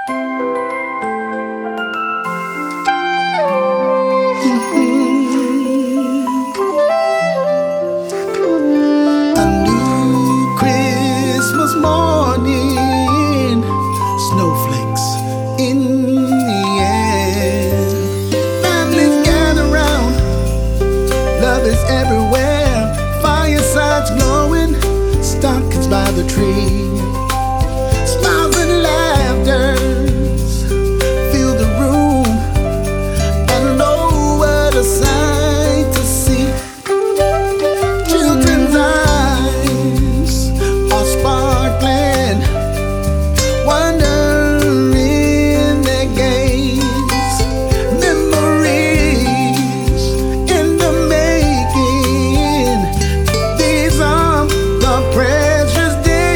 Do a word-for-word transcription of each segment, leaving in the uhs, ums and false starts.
A new Christmas morning, snowflakes in the air. Families gather round, love is everywhere. Firesides glowing, stockings by the tree. Smiles and laughters fill the room, and oh, what a sight to see. Children's eyes are sparkling, wonder in their gaze. Memories in the making, these are the precious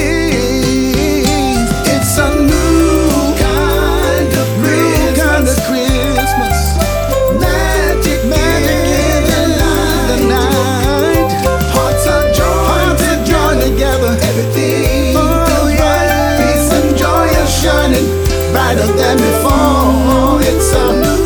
days. It's a new kind of Christmas, kind of Christmas. Magic, magic in the night, the night. Hearts are joined, hearts are joined together. Everything feels right. Peace and joy are shining brighter than before. It's a new